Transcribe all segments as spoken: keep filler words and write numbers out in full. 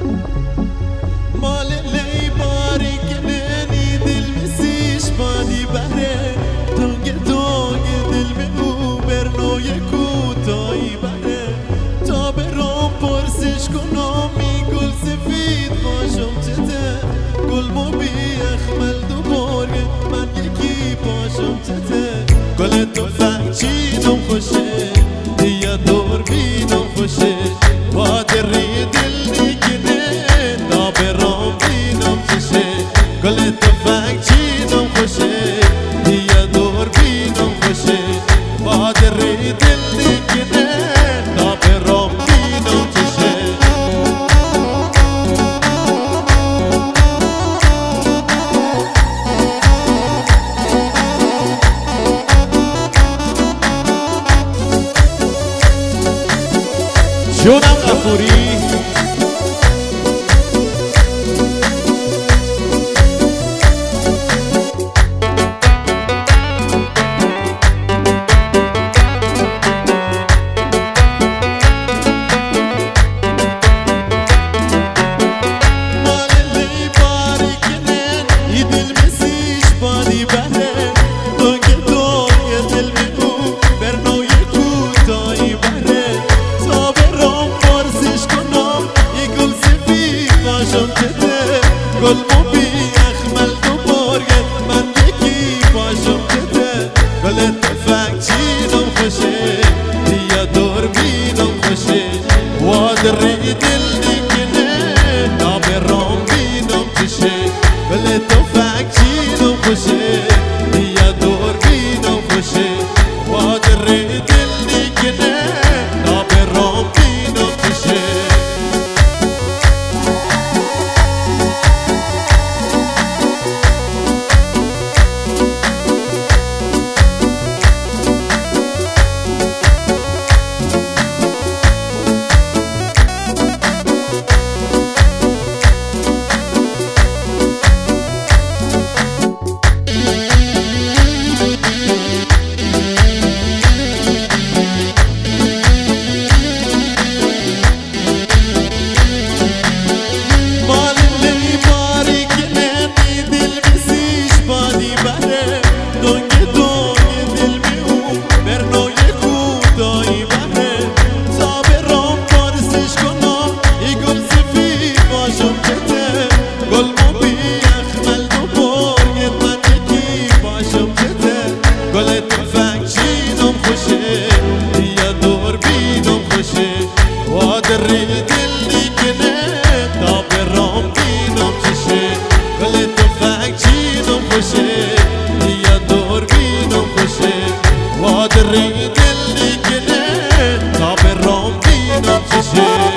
مال لی باری کننی دل مسیش بادی بره دنگ دنگ دل می او برنوی کوتایی بره تا برام پرسش کنم می گل سفید باشم چته گل مو بی اخمل دو بارگه من یکی باشم چته گل تو فنچینم خوشه دیا دور بینم خوشه با دری دل دیگنه تا برام بینم چشه گل تو فنچینم خوشه دیا دور بینم خوشه با دری دل دیگنه تا برام بینم چشه جونم غفوری گل مو بی اخمل دو بارگه من یکی باشم چته گل تفنگ چینم خوشه دیا دور بینم خوشه وادری دل دیگنه تا برام بینم چشه گل تفنگ چینم خوشه دیا دور بینم خوشه وادری دل دیگنه تا برام بینم چشه گل تفنگ چینم خوشه دیا دور بینم خوشه وادری دل دیگنه تا برام بینم چشه گل تفنگ چینم خوشه دیا دور بینم خوشه وادری دل دیگنه تا برام بینم چشه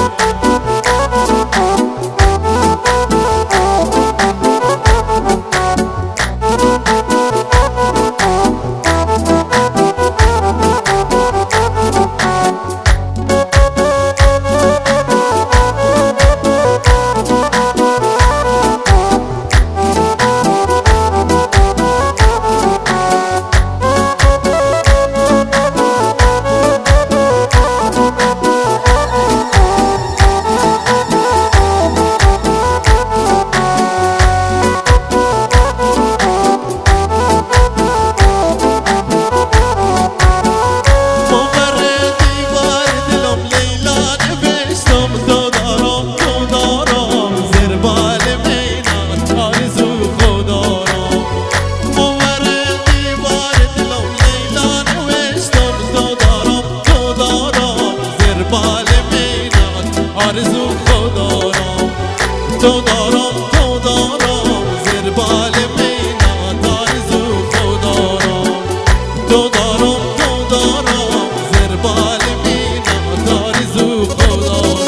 آرزو خدارم تو دارم تو دارم زیر بال مینت آرزو خدارم تو دارم تو دارم زیر بال مینت آرزو خدارم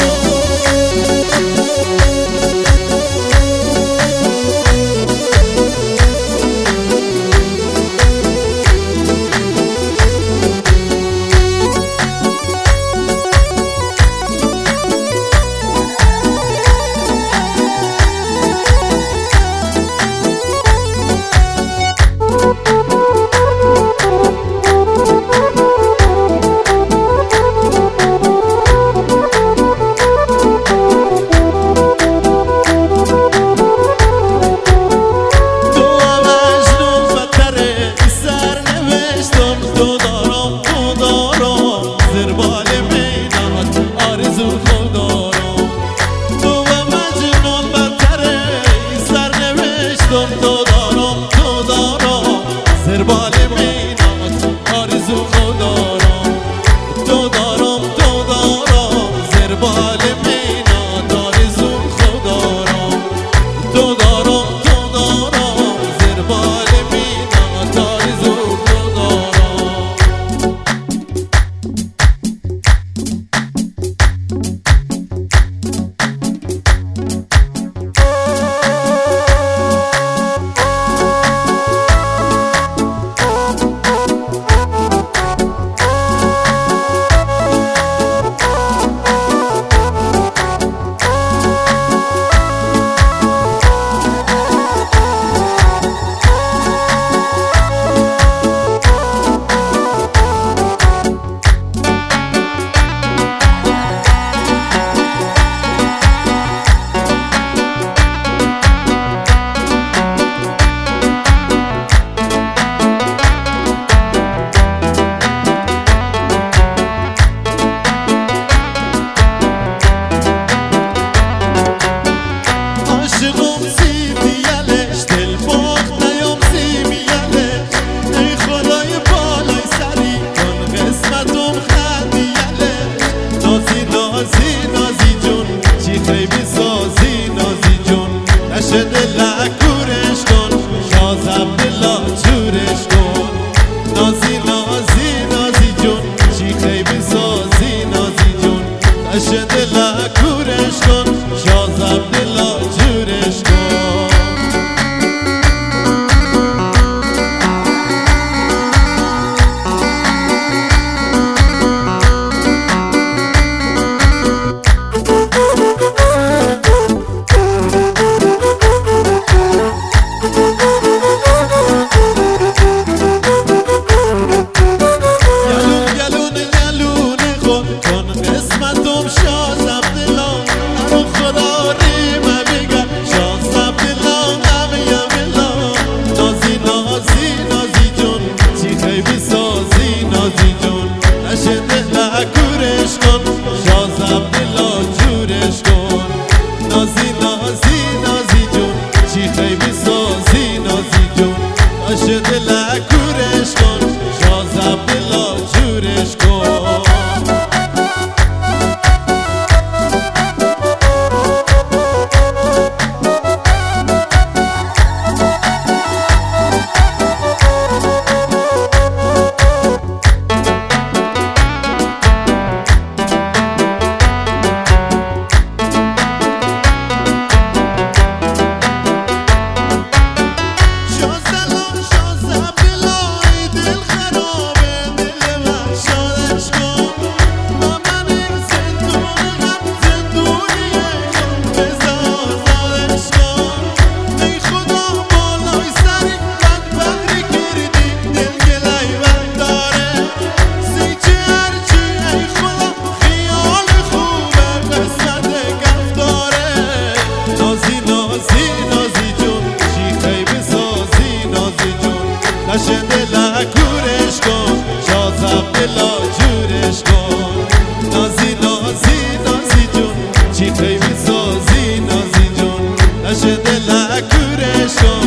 نازی نازی نازی جون چی خیلی سازی نازی جون باشه دل کورش کن شازم بلا جورش کن نشنده لکورش کن شازم بلا جورش کن نازی نازی نازی جون چی خیلی سازی نازی جون نشنده لکورش کن